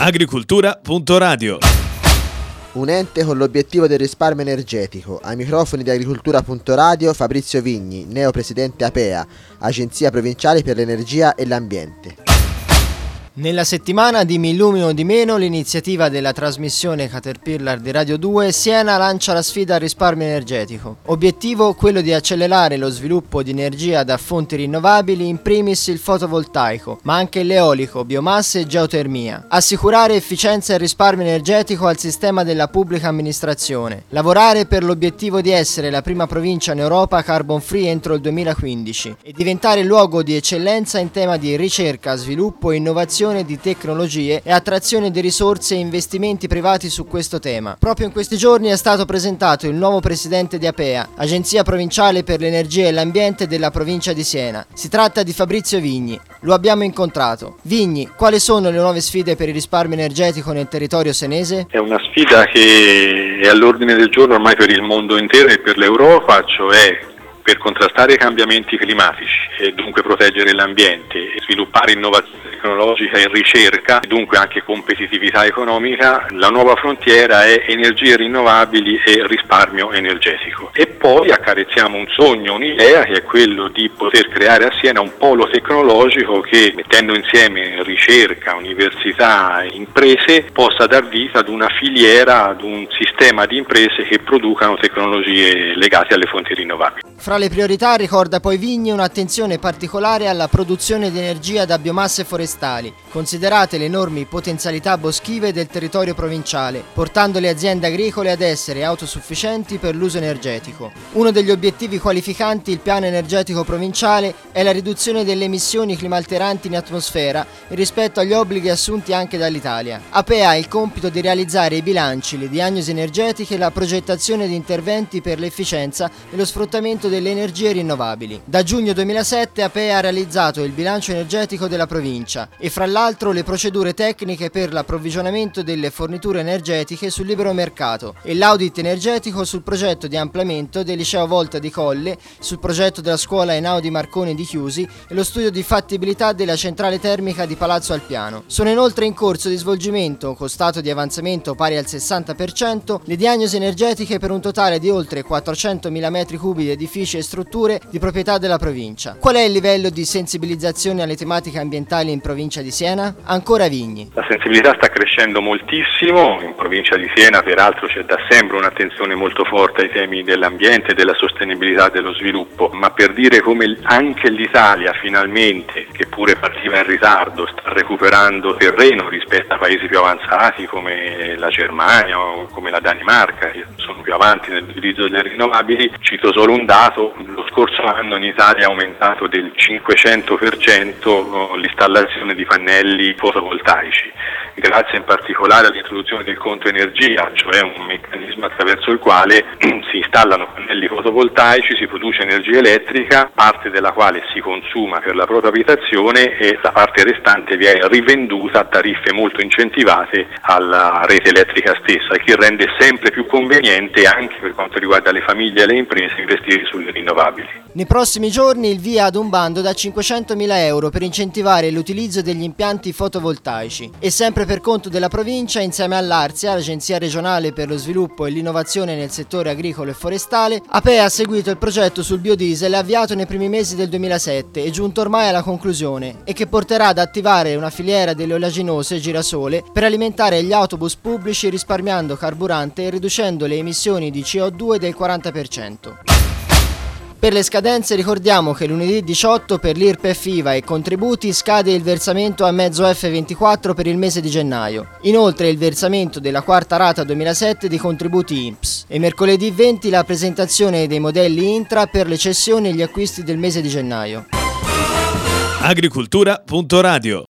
Agricultura.radio. Un ente con l'obiettivo del risparmio energetico. Ai microfoni di Agricultura.radio Fabrizio Vigni, neopresidente APEA, Agenzia Provinciale per l'Energia e l'Ambiente. Nella settimana di Mi illumino di meno, l'iniziativa della trasmissione Caterpillar di Radio 2, Siena lancia la sfida al risparmio energetico. Obiettivo quello di accelerare lo sviluppo di energia da fonti rinnovabili, in primis il fotovoltaico, ma anche l'eolico, biomasse e geotermia. Assicurare efficienza e risparmio energetico al sistema della pubblica amministrazione. Lavorare per l'obiettivo di essere la prima provincia in Europa carbon free entro il 2015 e diventare luogo di eccellenza in tema di ricerca, sviluppo e innovazione di tecnologie e attrazione di risorse e investimenti privati su questo tema. Proprio in questi giorni è stato presentato il nuovo presidente di APEA, Agenzia Provinciale per l'Energia e l'Ambiente della provincia di Siena. Si tratta di Fabrizio Vigni. Lo abbiamo incontrato. Vigni, quali sono le nuove sfide per il risparmio energetico nel territorio senese? È una sfida che è all'ordine del giorno ormai per il mondo intero e per l'Europa, cioè per contrastare i cambiamenti climatici e dunque proteggere l'ambiente e sviluppare innovazione tecnologica e ricerca e dunque anche competitività economica, la nuova frontiera è energie rinnovabili e risparmio energetico. E poi accarezziamo un sogno, un'idea che è quello di poter creare a Siena un polo tecnologico che, mettendo insieme ricerca, università e imprese, possa dar vita ad una filiera, ad un sistema di imprese che producano tecnologie legate alle fonti rinnovabili. Fra le priorità ricorda poi Vigni un'attenzione particolare alla produzione di energia da biomasse forestali, considerate le enormi potenzialità boschive del territorio provinciale, portando le aziende agricole ad essere autosufficienti per l'uso energetico. Uno degli obiettivi qualificanti il piano energetico provinciale è la riduzione delle emissioni climalteranti in atmosfera rispetto agli obblighi assunti anche dall'Italia. APEA ha il compito di realizzare i bilanci, le diagnosi energetiche e la progettazione di interventi per l'efficienza e lo sfruttamento delle energie rinnovabili. Da giugno 2007 APEA ha realizzato il bilancio energetico della provincia e fra l'altro le procedure tecniche per l'approvvigionamento delle forniture energetiche sul libero mercato e l'audit energetico sul progetto di ampliamento del liceo Volta di Colle, sul progetto della scuola Einaudi Marconi di Chiusi e lo studio di fattibilità della centrale termica di Palazzo Alpiano. Sono inoltre in corso di svolgimento, con stato di avanzamento pari al 60%, le diagnosi energetiche per un totale di oltre 400.000 metri cubi di edifici e strutture di proprietà della provincia. Qual è il livello di sensibilizzazione alle tematiche ambientali in provincia di Siena? Ancora Vigni. La sensibilità sta crescendo moltissimo, in provincia di Siena peraltro c'è da sempre un'attenzione molto forte ai temi dell'ambiente, della sostenibilità e dello sviluppo, ma per dire come anche l'Italia finalmente, che pure partiva in ritardo, sta recuperando terreno rispetto a paesi più avanzati come la Germania o come la Danimarca, che sono più avanti nell'utilizzo delle rinnovabili. Cito solo un dato: lo scorso anno in Italia è aumentato del 500% l'installazione di pannelli fotovoltaici, grazie in particolare all'introduzione del conto energia, cioè un meccanismo attraverso il quale si installano pannelli fotovoltaici, si produce energia elettrica, parte della quale si consuma per la propria abitazione e la parte restante viene rivenduta a tariffe molto incentivate alla rete elettrica stessa, che rende sempre più conveniente anche per quanto riguarda le famiglie e le imprese investire sulle rinnovabili. Nei prossimi giorni il via ad un bando da 500.000 euro per incentivare l'utilizzo degli impianti fotovoltaici e sempre per conto della provincia, insieme all'Arzia, l'Agenzia regionale per lo sviluppo e l'innovazione nel settore agricolo e forestale, APEA ha seguito il progetto sul biodiesel avviato nei primi mesi del 2007 e giunto ormai alla conclusione e che porterà ad attivare una filiera delle oleaginose girasole per alimentare gli autobus pubblici risparmiando carburante e riducendo le emissioni di CO2 del 40%. Per le scadenze ricordiamo che lunedì 18 per l'IRPEF IVA e contributi scade il versamento a mezzo F24 per il mese di gennaio. Inoltre il versamento della quarta rata 2007 di contributi INPS e mercoledì 20 la presentazione dei modelli Intra per le cessioni e gli acquisti del mese di gennaio. Agricultura.radio